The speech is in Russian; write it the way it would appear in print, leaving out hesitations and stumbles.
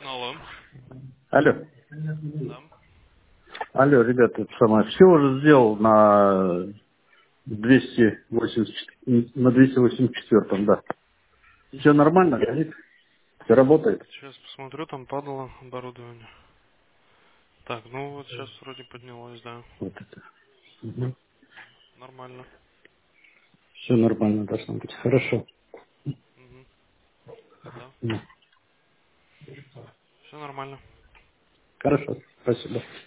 Алло. Алло. Да. Алло, ребята, это самое. Все уже сделал на 280, на 284, да. Все нормально, горит, все работает. Сейчас посмотрю, там падало оборудование. Так, ну вот сейчас вроде поднялось, да. Вот это. Нормально. Все нормально должно быть. Хорошо. Угу. Да. Ну, Все нормально. хорошо, спасибо.